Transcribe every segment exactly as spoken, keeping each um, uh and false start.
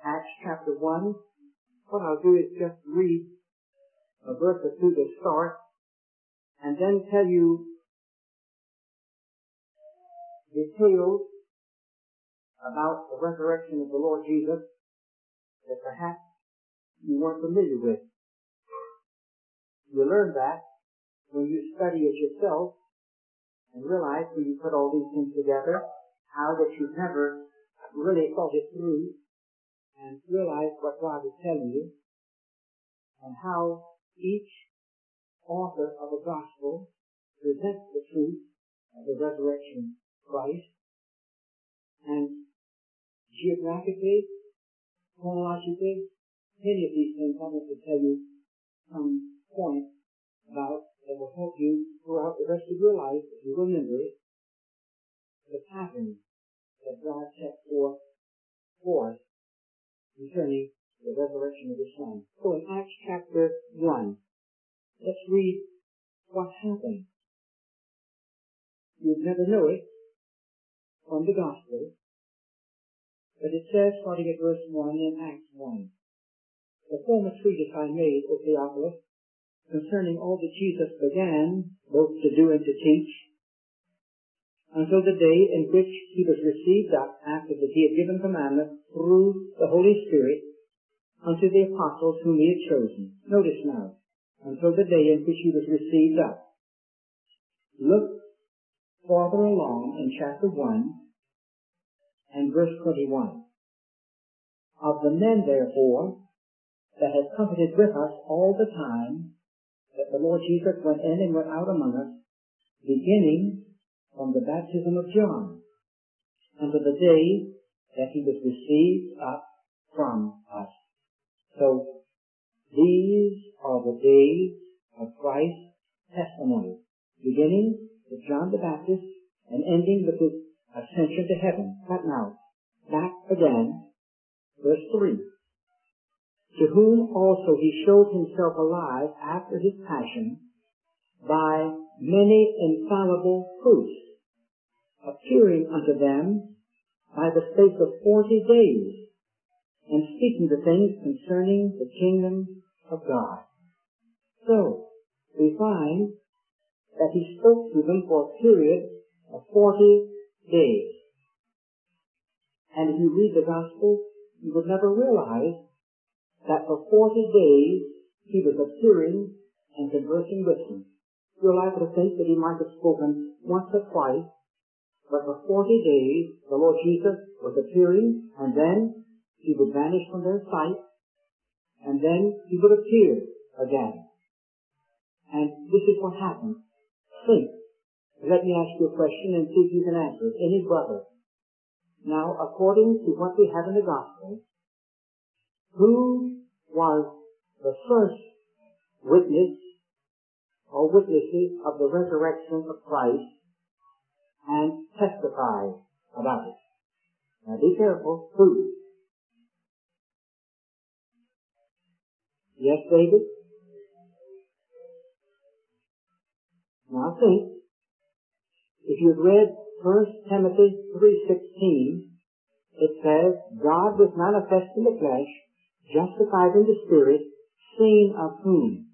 Acts chapter one. What I'll do is just read a verse or two to start, and then tell you details about the resurrection of the Lord Jesus that perhaps you weren't familiar with. You learn that when you study it yourself and realize when you put all these things together, how that you've never really thought it through and realize what God is telling you, and how each author of a gospel presents the truth of the resurrection of Christ. And geographically, chronologically, many of these things I want to tell you some points about that will help you throughout the rest of your life if you remember it, the pattern that God set forth for us concerning the resurrection of His Son. So in Acts chapter one, let's read what happened. You'd never know it from the Gospel, but it says, starting at verse one in Acts one, the former treatise I made, O Theophilus, concerning all that Jesus began both to do and to teach, until the day in which He was received up after that He had given commandment through the Holy Spirit unto the apostles whom He had chosen. Notice now, until the day in which He was received up. Look farther along in chapter one and verse twenty-one. Of the men, therefore, that had comforted with us all the time that the Lord Jesus went in and went out among us, beginning from the baptism of John, unto the day that He was received up from us. So, these are the days of Christ's testimony, beginning with John the Baptist and ending with His ascension to heaven. But now, back again, verse three. To whom also He showed Himself alive after His passion by many infallible proofs, appearing unto them by the space of forty days, and speaking the things concerning the kingdom of God. So, we find that He spoke to them for a period of forty days. And if you read the Gospel, you would never realize that for forty days He was appearing and conversing with them. You're liable to think that He might have spoken once or twice, but for forty days the Lord Jesus was appearing, and then He would vanish from their sight, and then He would appear again. And this is what happened. Think. Let me ask you a question and see if you can answer it. Any brother. Now, according to what we have in the Gospel, who was the first witness or witnesses of the resurrection of Christ and testified about it? Now be careful. Who? Yes, David? Now think. If you've read First Timothy three sixteen, it says, God was manifest in the flesh, justified in the Spirit, seen of whom?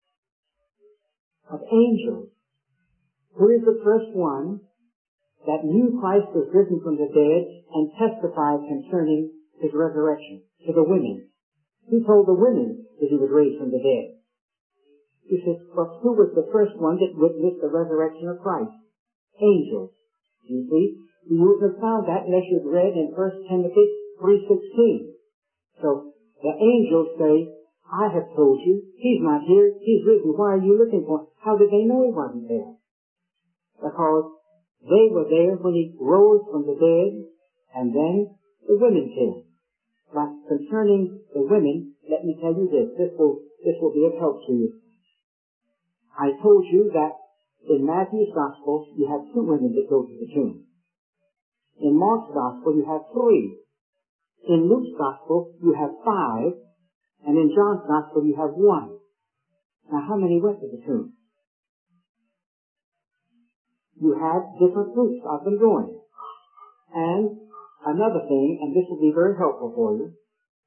Of angels. Who is the first one that knew Christ was risen from the dead and testified concerning His resurrection? To the women. Who told the women that He was raised from the dead? He says, but who was the first one that witnessed the resurrection of Christ? Angels. You see, you wouldn't have found that unless you'd read in First Timothy three sixteen. So, the angels say, I have told you, He's not here, He's risen, why are you looking for Him? How did they know He wasn't there? Because they were there when He rose from the dead, and then the women came. But concerning the women, let me tell you this, this will, this will be of help to you. I told you that in Matthew's Gospel, you have two women that go to the tomb. In Mark's Gospel, you have three. In Luke's Gospel, you have five. And in John's Gospel, you have one. Now, how many went to the tomb? You had different groups of them going. And another thing, and this will be very helpful for you,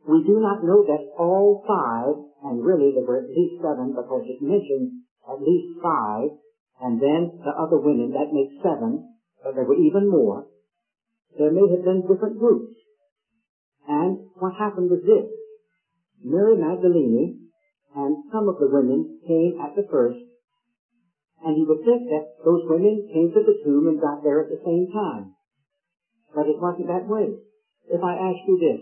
We do not know that all five, and really there were at least seven because it mentions at least five, and then the other women, that makes seven, but there were even more. There may have been different groups. And what happened was this. Mary Magdalene and some of the women came at the first, and you would think that those women came to the tomb and got there at the same time. But it wasn't that way. If I ask you this,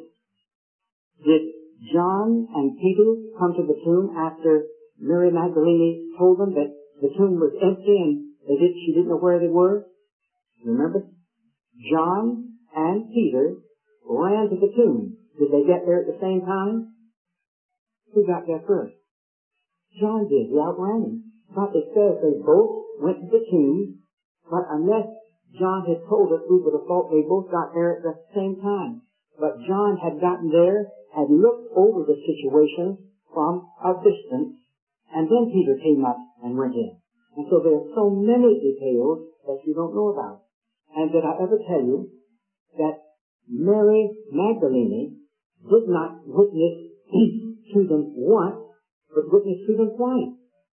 did John and Peter come to the tomb after Mary Magdalene told them that the tomb was empty and they did, she didn't know where they were? Remember? John and Peter ran to the tomb. Did they get there at the same time? Who got there first? John did. He outran him. But it says they both went to the tomb, but unless John had told us, we would have thought they both got there at the same time. But John had gotten there, had looked over the situation from a distance, and then Peter came up and went in. And so there are so many details that you don't know about. And did I ever tell you that Mary Magdalene did not witness to them once, but witnessed to them twice?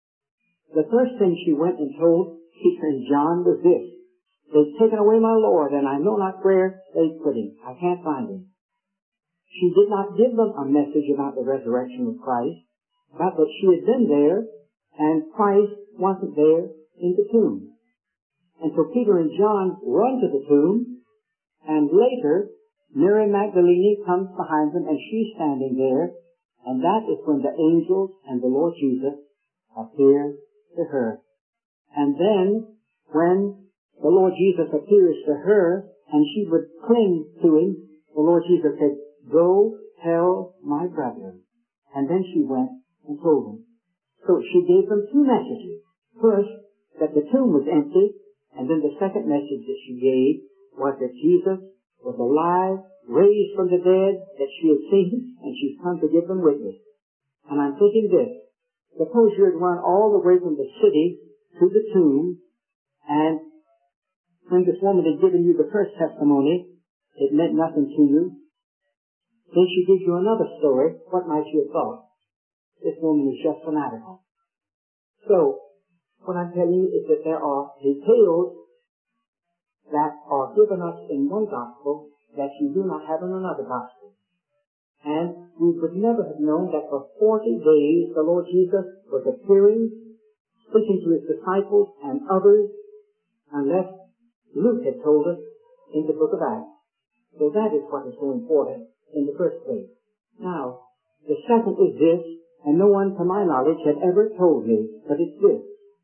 The first thing she went and told Peter and John was this: they've taken away my Lord, and I know not where they put him. I can't find him. She did not give them a message about the resurrection of Christ, but that she had been there, and Christ wasn't there in the tomb. And so Peter and John run to the tomb, and later Mary Magdalene comes behind them, and she's standing there, and that is when the angels and the Lord Jesus appear to her. And then when the Lord Jesus appears to her, and she would cling to him, the Lord Jesus said, "Go tell my brethren." And then she went and told them. So she gave them two messages. First, that the tomb was empty, and then the second message that she gave was that Jesus was alive, raised from the dead, that she had seen, and she's come to give them witness. And I'm thinking this: suppose you had run all the way from the city to the tomb, and when this woman had given you the first testimony, it meant nothing to you. Then she gives you another story. What might you have thought? This woman is just fanatical. So, what I'm telling you is that there are details that are given us in one gospel that you do not have in another gospel. And we would never have known that for forty days the Lord Jesus was appearing, speaking to his disciples and others, unless Luke had told us in the book of Acts. So that is what is so important in the first place. Now, the second is this, and no one to my knowledge had ever told me, but it's this.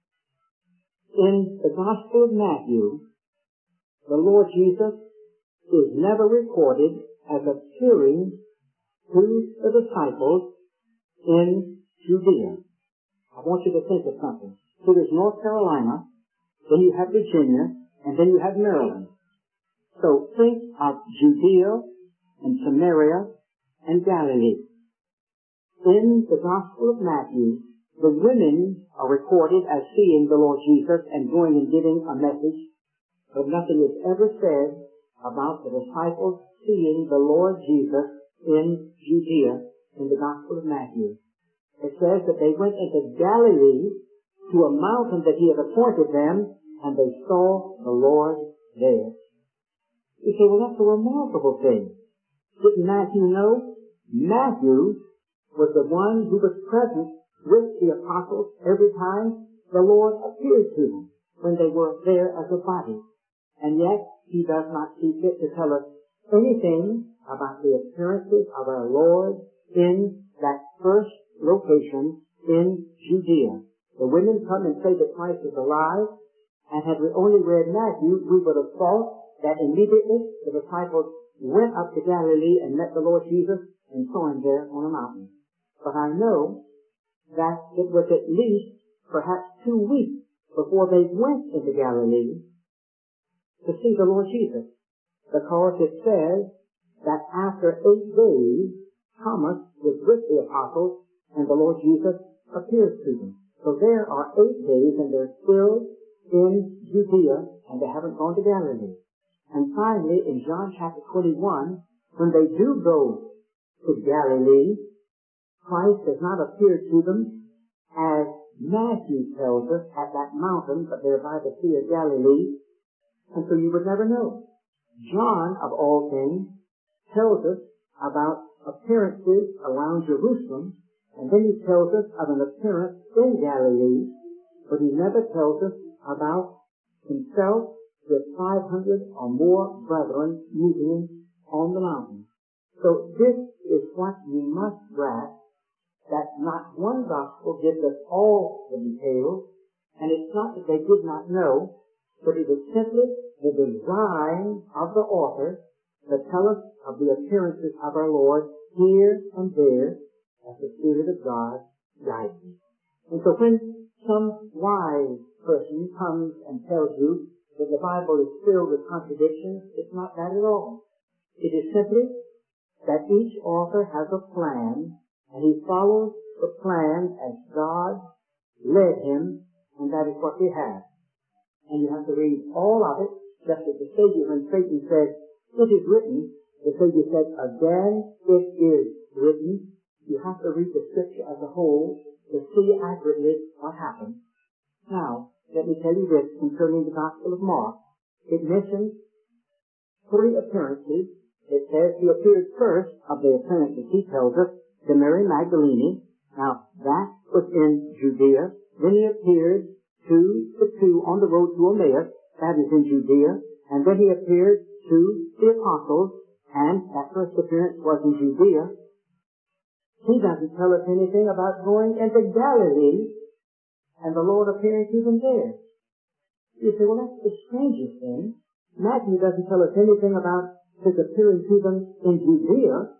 In the Gospel of Matthew, the Lord Jesus is never recorded as appearing to the disciples in Judea. I want you to think of something. So there's North Carolina, then you have Virginia, and then you have Maryland. So think of Judea and Samaria and Galilee. In the Gospel of Matthew, the women are recorded as seeing the Lord Jesus and going and giving a message, but nothing is ever said about the disciples seeing the Lord Jesus in Judea in the Gospel of Matthew. It says that they went into Galilee to a mountain that he had appointed them, and they saw the Lord there. You say, well, that's a remarkable thing. Didn't Matthew know? Matthew was the one who was present with the apostles every time the Lord appeared to them when they were there as a body. And yet, he does not see fit to tell us anything about the appearances of our Lord in that first location in Judea. The women come and say that Christ is alive, and had we only read Matthew, we would have thought that immediately the disciples went up to Galilee and met the Lord Jesus and saw him there on a mountain. But I know that it was at least perhaps two weeks before they went into Galilee to see the Lord Jesus, because it says that after eight days, Thomas was with the apostles and the Lord Jesus appears to them. So there are eight days and they're still in Judea and they haven't gone to Galilee. And finally, in John chapter twenty-one, when they do go to Galilee. Christ has not appeared to them as Matthew tells us at that mountain, but they're by the Sea of Galilee, and so you would never know. John, of all things, tells us about appearances around Jerusalem, and then he tells us of an appearance in Galilee, but he never tells us about himself with five hundred or more brethren meeting on the mountain. So this is what you must grasp, that not one gospel gives us all the details, and it's not that they did not know, but it is simply the design of the author to tell us of the appearances of our Lord here and there as the Spirit of God guides us. And so when some wise person comes and tells you that the Bible is filled with contradictions, it's not that at all. It is simply that each author has a plan, and he follows the plan as God led him, and that is what we have. And you have to read all of it, just as the Savior, when Satan said, "It is written," the Savior said, "Again, it is written." You have to read the Scripture as a whole to see accurately what happened. Now, let me tell you this concerning the Gospel of Mark. It mentions three appearances. It says he appeared first of the appearances, he tells us, to Mary Magdalene. Now, that was in Judea. Then he appeared to the two on the road to Emmaus. That is in Judea. And then he appeared to the apostles, and that first appearance was in Judea. He doesn't tell us anything about going into Galilee and the Lord appearing to them there. You say, well, that's the strangest thing. Matthew doesn't tell us anything about his appearing to them in Judea,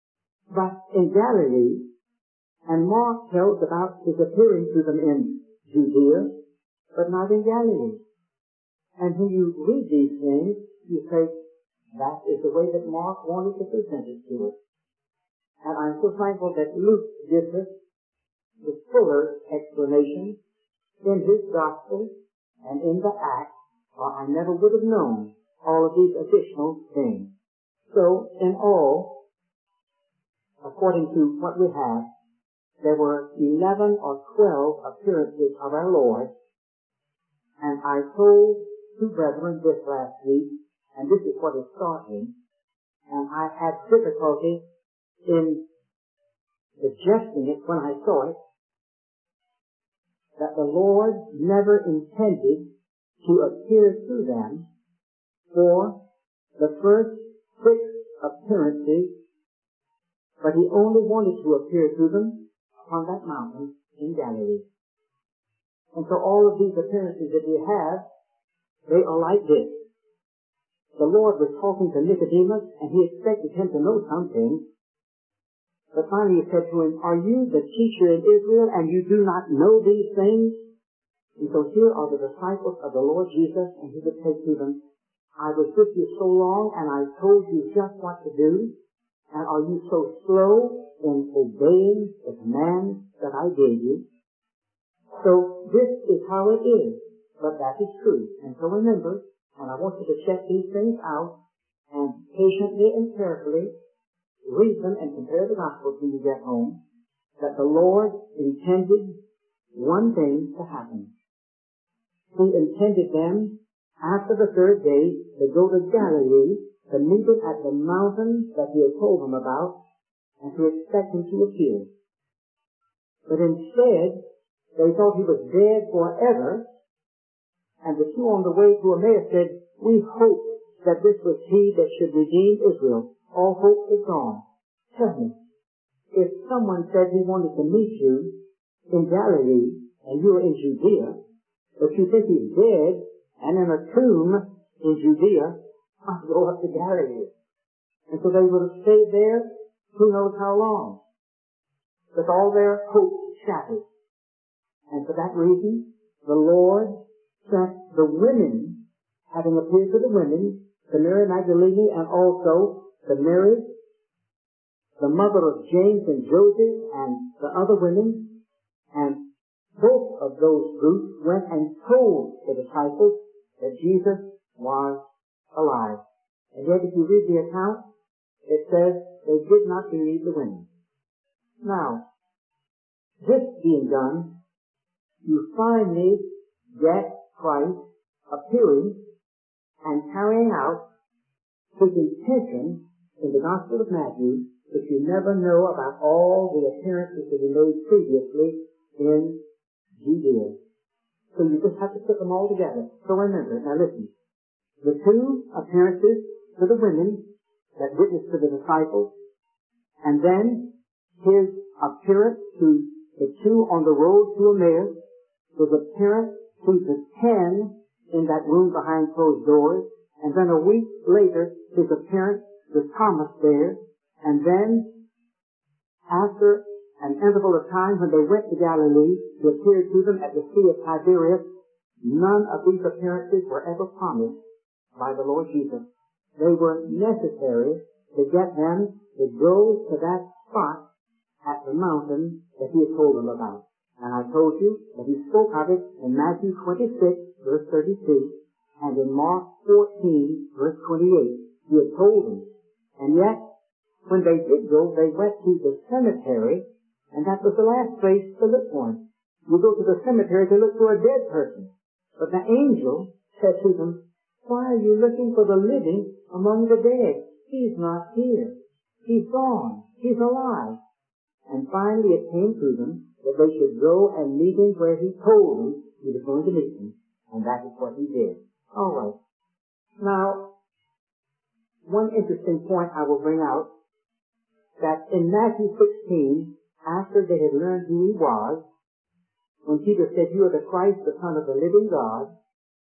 but in Galilee, and Mark tells about his appearing to them in Judea, but not in Galilee. And when you read these things, you say, that is the way that Mark wanted to present it to us. And I'm so thankful that Luke gives us the fuller explanation in his Gospel and in the Acts, or I never would have known all of these additional things. So, in all, according to what we have, there were eleven or twelve appearances of our Lord, and I told two brethren this last week, and this is what is startling, and I had difficulty in suggesting it when I saw it, that the Lord never intended to appear to them for the first six appearances, but he only wanted to appear to them on that mountain in Galilee. And so all of these appearances that we have, they are like this. The Lord was talking to Nicodemus, and he expected him to know something. But finally he said to him, "Are you the teacher in Israel, and you do not know these things?" And so here are the disciples of the Lord Jesus, and he would say to them, "I was with you so long, and I told you just what to do, and are you so slow in obeying the commands that I gave you?" So this is how it is, but that is true. And so remember, and I want you to check these things out, and patiently and carefully read them and compare the Gospels when you get home, that the Lord intended one thing to happen. He intended them, after the third day, to go to Galilee, to meet him at the mountain that he had told them about, and to expect him to appear. But instead, they thought he was dead forever, and the two on the way to Emmaus said, "We hoped that this was he that should redeem Israel. All hope is gone." Tell me, if someone said he wanted to meet you in Galilee, and you are in Judea, but you think he's dead and in a tomb in Judea, I'll go up to Galilee. And so they would have stayed there who knows how long, with all their hopes shattered. And for that reason, the Lord sent the women, having appeared to the women, to Mary Magdalene, and also to Mary, the mother of James and Joseph, and the other women, and both of those groups went and told the disciples that Jesus was alive. And yet if you read the account, it says they did not believe the women. Now, this being done, you finally get Christ appearing and carrying out his intention in the Gospel of Matthew, which you never know about all the appearances that he made previously in Judea. So you just have to put them all together. So remember, now listen, the two appearances to the women that witnessed to the disciples, and then his appearance to the two on the road to Emmaus, his appearance to the ten in that room behind closed doors, and then a week later, his appearance to Thomas there, and then after an interval of time when they went to Galilee, he appeared to them at the Sea of Tiberias. None of these appearances were ever promised by the Lord Jesus. They were necessary to get them to go to that spot at the mountain that he had told them about. And I told you that he spoke of it in Matthew twenty-six, verse thirty-two, and in Mark fourteen, verse twenty-eight. He had told them. And yet, when they did go, they went to the cemetery, and that was the last place to look for him. You go to the cemetery to look for a dead person. But the angel said to them, "Why are you looking for the living among the dead? He's not here. He's gone. He's alive." And finally it came to them that they should go and meet him where he told them he was going to meet them. And that is what he did. All right. Now, one interesting point I will bring out, that in Matthew sixteen, after they had learned who he was, when Peter said, "You are the Christ, the Son of the living God,"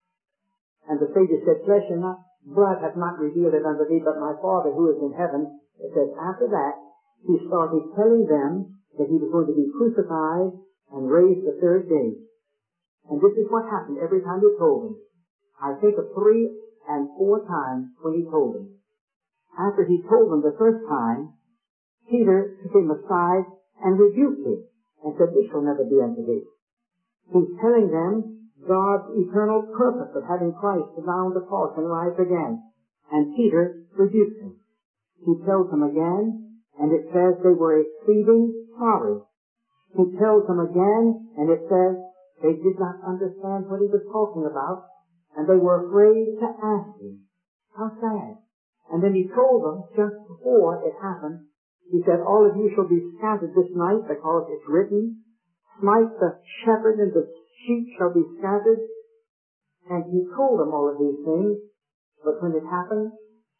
and the Savior said, "Flesh and not blood hath not revealed it unto thee, but my Father who is in heaven," it says, after that, he started telling them that he was going to be crucified and raised the third day. And this is what happened every time he told them. I think of three and four times when he told them. After he told them the first time, Peter took him aside and rebuked him and said, "This shall never be unto thee." He's telling them God's eternal purpose of having Christ to die on the cross and rise again. And Peter rebukes him. He tells them again, and it says they were exceeding sorry. He tells them again, and it says they did not understand what he was talking about, and they were afraid to ask him. How sad. And then he told them, just before it happened, he said, "All of you shall be scattered this night, because it's written, smite the shepherd and the sheep shall be scattered." And he told them all of these things, but when it happened,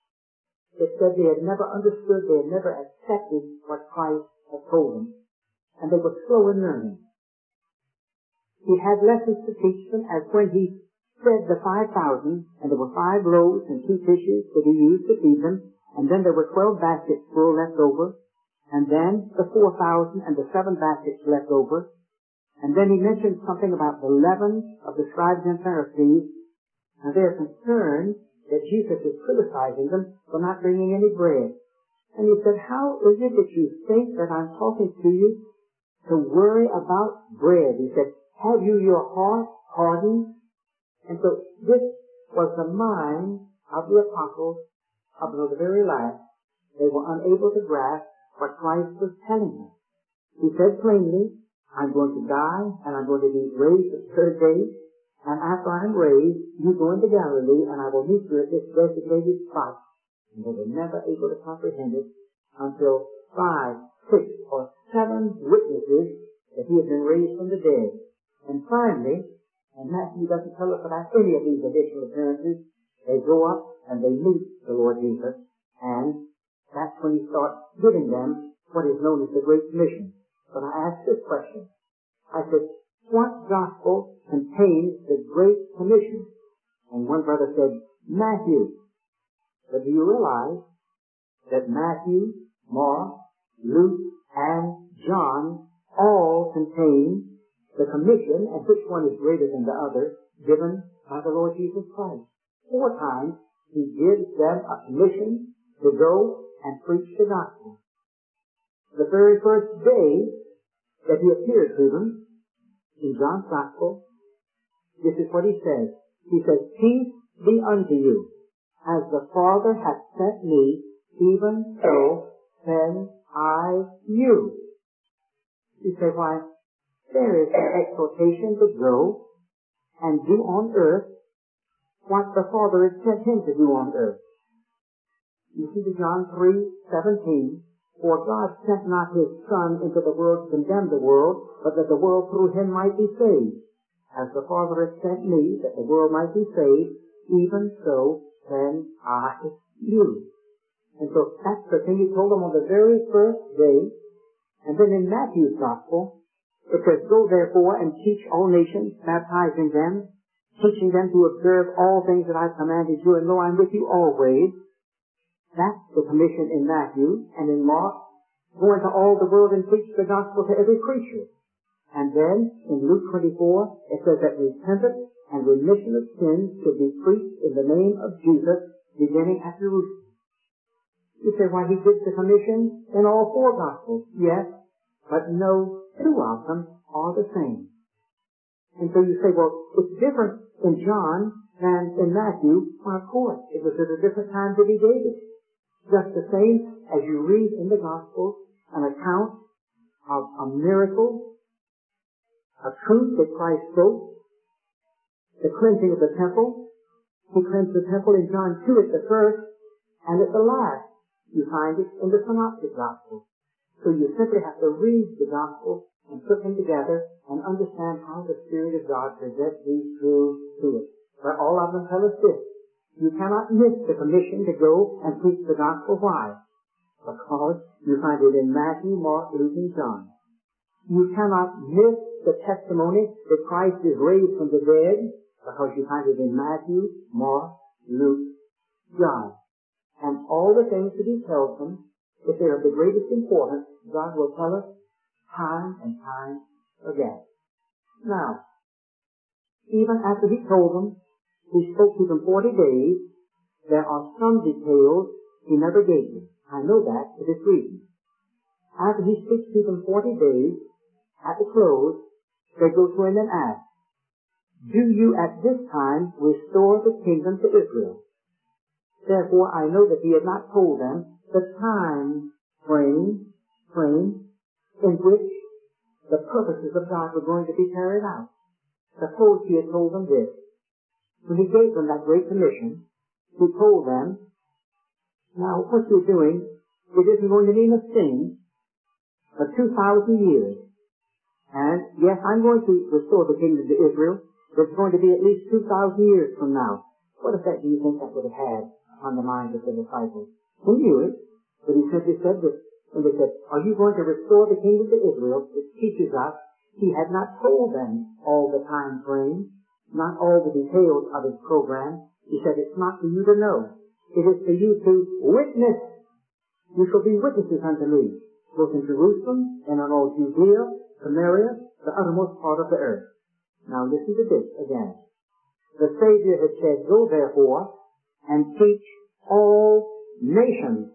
it said they had never understood, they had never accepted what Christ had told them. And they were slow in learning. He had lessons to teach them, as when he fed the five thousand, and there were five loaves and two fishes that he used to feed them, and then there were twelve baskets full left over, and then the four thousand and the seven baskets left over. And then he mentioned something about the leaven of the scribes and Pharisees, and they're concerned that Jesus is criticizing them for not bringing any bread. And he said, "How is it that you think that I'm talking to you to worry about bread?" He said, "Have you your heart hardened?" And so this was the mind of the apostles up until the very last. They were unable to grasp what Christ was telling them. He said plainly, "I'm going to die, and I'm going to be raised the third day. And after I'm raised, you go into Galilee, and I will meet you at this designated spot." And they were never able to comprehend it until five, six, or seven witnesses that he had been raised from the dead. And finally, and Matthew doesn't tell us about any of these additional appearances, they go up and they meet the Lord Jesus, and that's when he starts giving them what is known as the Great Commission. But I asked this question. I said, "What gospel contains the Great Commission?" And one brother said, "Matthew." But do you realize that Matthew, Mark, Luke, and John all contain the commission, and which one is greater than the other, given by the Lord Jesus Christ? Four times he gives them a commission to go and preach the gospel. The very first day that he appeared to them, in John's Gospel, this is what he says. He says, "Peace be unto you. As the Father hath sent me, even so send I you. You say, why, there is an exhortation to go and do on earth what the Father had sent him to do on earth. You see, to John three seventeen, for God sent not his Son into the world to condemn the world, but that the world through him might be saved. As the Father has sent me, that the world might be saved, even so send I you. And so that's the thing he told them on the very first day. And then in Matthew's Gospel, it says, go therefore and teach all nations, baptizing them, teaching them to observe all things that I've commanded you, and lo, I'm with you always. That's the commission in Matthew. And in Mark, go into all the world and preach the gospel to every creature. And then in Luke twenty-four, it says that repentance and remission of sins should be preached in the name of Jesus, beginning at Jerusalem. You say, why, he gives the commission in all four gospels. Yes, but no two of them are the same. And so you say, well, it's different in John than in Matthew. Well, of course, it was at a different time that he gave it. Just the same as you read in the Gospels an account of a miracle, a truth that Christ spoke, the cleansing of the temple. He cleansed the temple in John two at the first, and at the last you find it in the Synoptic Gospels. So you simply have to read the Gospels and put them together and understand how the Spirit of God presents these truths to us. But all of them tell us this: you cannot miss the commission to go and preach the gospel. Why? Because you find it in Matthew, Mark, Luke, and John. You cannot miss the testimony that Christ is raised from the dead, because you find it in Matthew, Mark, Luke, John. And all the things that he tells them, if they're of the greatest importance, God will tell us time and time again. Now, even after he told them, he spoke to them forty days, there are some details he never gave them. I know that for this reason. After he speaks to them forty days, at the close, they go to him and ask, do you at this time restore the kingdom to Israel? Therefore, I know that he had not told them the time frame, frame in which the purposes of God were going to be carried out. Suppose he had told them this. When he gave them that great commission, he told them, now what you're doing, it isn't going to mean a thing for two thousand years. And yes, I'm going to restore the kingdom to Israel. It's going to be at least two thousand years from now. What effect do you think that would have had on the minds of the disciples? He knew it, but he simply said that when they said, are you going to restore the kingdom to Israel? It teaches us he had not told them all the time frame, not all the details of his program. He said, it's not for you to know. It is for you to witness. You shall be witnesses unto me, both in Jerusalem and in all Judea, Samaria, the uttermost part of the earth. Now listen to this again. The Savior had said, go therefore and teach all nations.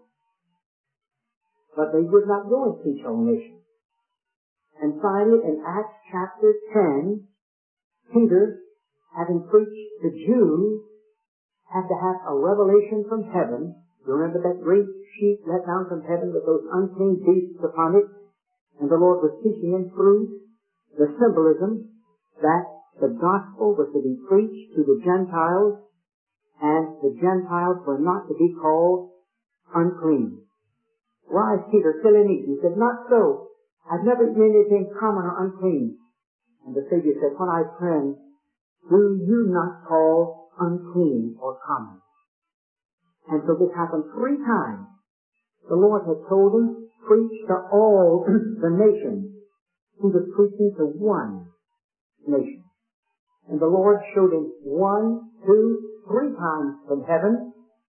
But they did not go and teach all nations. And finally, in Acts chapter ten, Peter, having preached the Jews, had to have a revelation from heaven. You remember that great sheet let down from heaven with those unclean beasts upon it? And the Lord was teaching him through the symbolism that the gospel was to be preached to the Gentiles, and the Gentiles were not to be called unclean. Why, Peter, kill and eat? He said, not so. I've never eaten anything common or unclean. And the Savior said, what I cleanse, do you not call unclean or common? And so this happened three times. The Lord had told him, preach to all the nations. He was preaching to one nation. And the Lord showed him one, two, three times from heaven.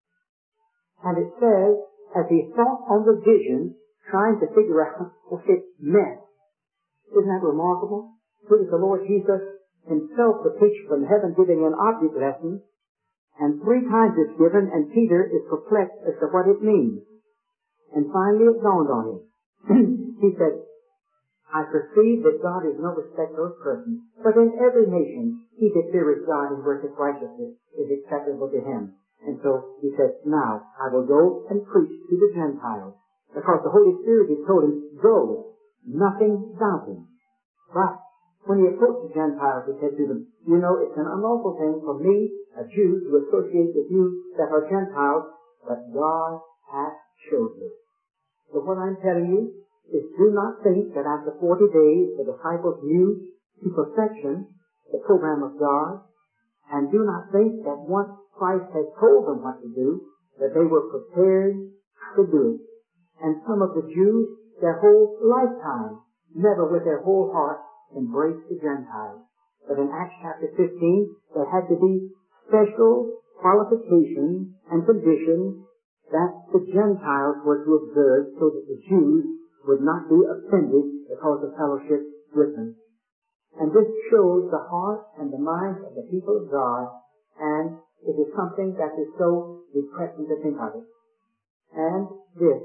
And it says, as he thought on the vision, trying to figure out what it meant. Isn't that remarkable? Here is the Lord Jesus himself, the preacher from heaven, giving an object lesson. And three times it's given, and Peter is perplexed as to what it means. And finally it dawned on him. He said, I perceive that God is no respecter of persons, but in every nation he that feareth God and worketh righteousness is acceptable to him. And so he said, now I will go and preach to the Gentiles. Because the Holy Spirit had told him, go, nothing doubting. But when he approached the Gentiles, he said to them, you know, it's an unlawful thing for me, a Jew, to associate with you that are Gentiles, but God hath showed me. So what I'm telling you is, do not think that after forty days the disciples knew to perfection the program of God, and do not think that once Christ had told them what to do, that they were prepared to do it. And some of the Jews, their whole lifetime, never with their whole heart embraced the Gentiles. But in Acts chapter fifteen, there had to be special qualifications and conditions that the Gentiles were to observe so that the Jews would not be offended because of fellowship with them. And this shows the heart and the mind of the people of God, and it is something that is so depressing to think of it. And this,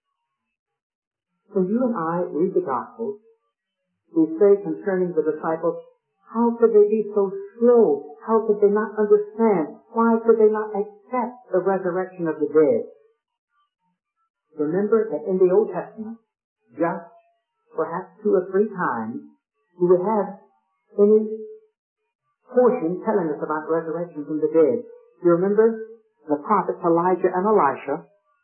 when you and I read the Gospels, we say concerning the disciples, how could they be so slow? How could they not understand? Why could they not accept the resurrection of the dead? Remember that in the Old Testament, just perhaps two or three times, we would have any portion telling us about resurrection from the dead. You remember the prophets Elijah and Elisha,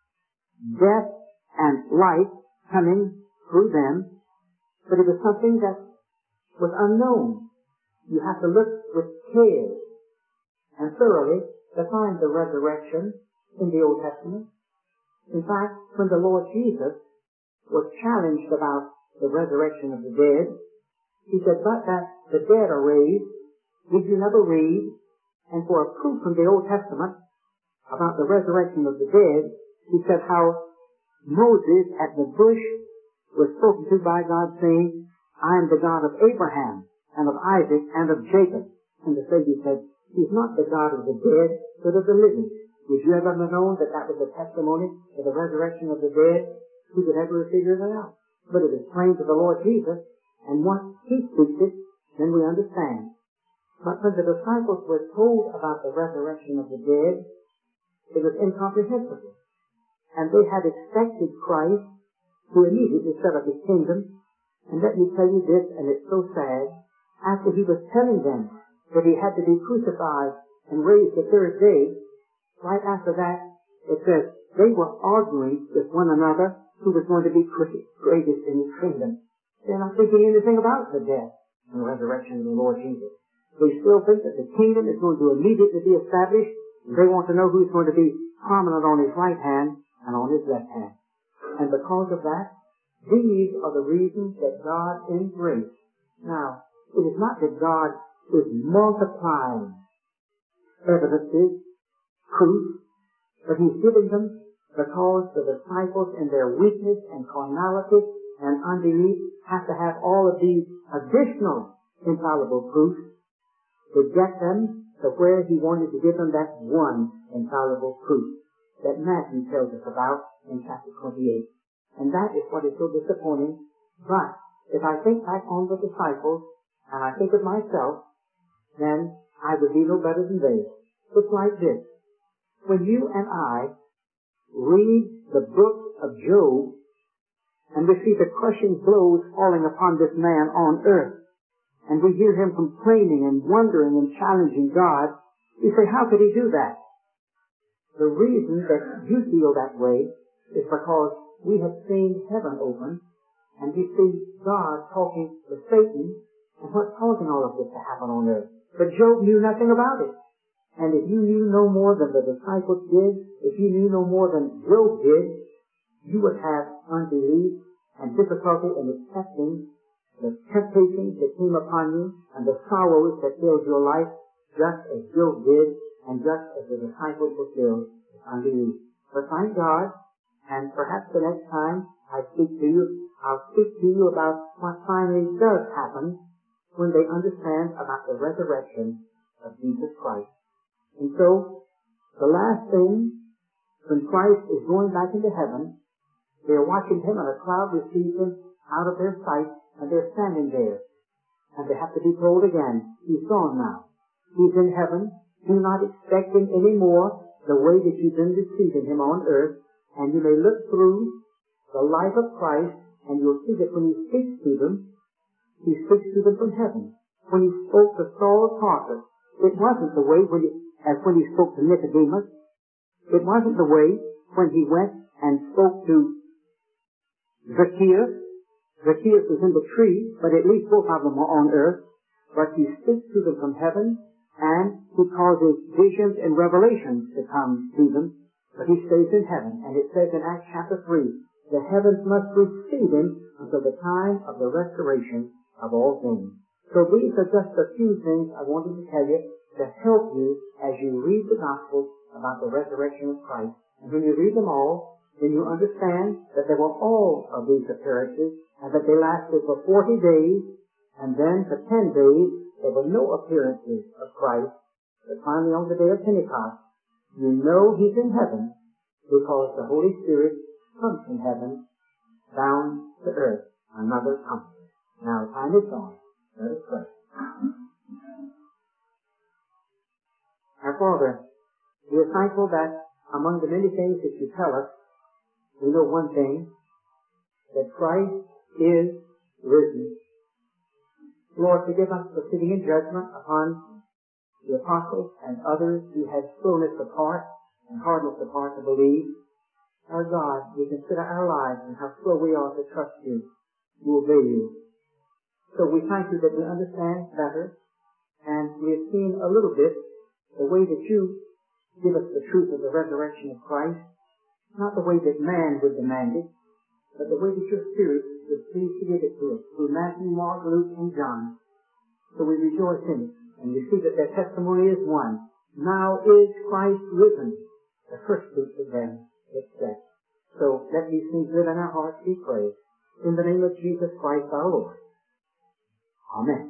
death and life coming through them, but it was something that was unknown. You have to look with care and thoroughly to find the resurrection in the Old Testament. In fact, when the Lord Jesus was challenged about the resurrection of the dead, he said, but that the dead are raised, did you never read? And for a proof from the Old Testament about the resurrection of the dead, he said how Moses at the bush was spoken to by God, saying, I am the God of Abraham and of Isaac and of Jacob. And the Savior said, he's not the God of the dead, but of the living. Would you ever have known that that was a testimony of the resurrection of the dead? Who could ever have figured it out? But it is plain to the Lord Jesus, and once he speaks it, then we understand. But when the disciples were told about the resurrection of the dead, it was incomprehensible. And they had expected Christ to immediately set up his kingdom. And let me tell you this, and it's so sad, after he was telling them that he had to be crucified and raised the third day, right after that, it says, they were arguing with one another who was going to be greatest in his kingdom. They're not thinking anything about the death and resurrection of the Lord Jesus. They still think that the kingdom is going to immediately be established, and they want to know who's going to be prominent on his right hand and on his left hand. And because of that, these are the reasons that God embraced. Now, it is not that God is multiplying evidences, proof, but he's giving them because the disciples in their weakness and carnality and unbelief have to have all of these additional infallible proofs to get them to where he wanted to give them that one infallible proof that Matthew tells us about in chapter twenty-eight. And that is what is so disappointing. But if I think back on the disciples, and I think of myself, then I would be no better than they. It's like this. When you and I read the book of Job, and we see the crushing blows falling upon this man on earth, and we hear him complaining and wondering and challenging God, we say, how could he do that? The reason that you feel that way is because we have seen heaven open, and we see God talking to Satan, and what's causing all of this to happen on earth. But Job knew nothing about it. And if you knew no more than the disciples did, if you knew no more than Job did, you would have unbelief and difficulty in accepting the temptations that came upon you and the sorrows that filled your life, just as Job did, and just as the disciples were filled with unbelief. But thank God, and perhaps the next time I speak to you, I'll speak to you about what finally does happen when they understand about the resurrection of Jesus Christ. And so, the last thing, when Christ is going back into heaven, they're watching him and a cloud receives him out of their sight, and they're standing there. And they have to be told again, he's gone now. He's in heaven. Do not expect him any more. the way that you've been receiving him on earth, and you may look through the life of Christ, and you'll see that when he speaks to them, he speaks to them from heaven. When he spoke to Saul of Tarsus, it wasn't the way when he, as when he spoke to Nicodemus. It wasn't the way when he went and spoke to Zacchaeus. Zacchaeus was in the tree, but at least both of them were on earth. But he speaks to them from heaven, and he causes visions and revelations to come to them, but he stays in heaven. And it says in Acts chapter three, the heavens must receive him until the time of the restoration of all things. So these are just a few things I wanted to tell you to help you as you read the Gospel about the resurrection of Christ. And when you read them all, then you understand that there were all of these appearances, and that they lasted for forty days, and then for ten days there were no appearances of Christ. But finally on the day of Pentecost, you know he's in heaven because the Holy Spirit comes from heaven down to earth, another comforter. Now time is gone. Let us pray. Our Father, we are thankful that among the many things that you tell us, we know one thing, that Christ is risen. Lord, forgive us for sitting in judgment upon the apostles and others who had slowness of heart and hardness of heart to believe. Our God, we consider our lives and how slow we are to trust you, to obey you. So we thank you that we understand better, and we have seen a little bit the way that you give us the truth of the resurrection of Christ, not the way that man would demand it, but the way that your Spirit is pleased to give it to us through Matthew, Mark, Luke, and John. So we rejoice in it, and we see that their testimony is one. Now is Christ risen, the first fruits of them that slept. So let these things live in our hearts, we pray. In the name of Jesus Christ our Lord. Amen.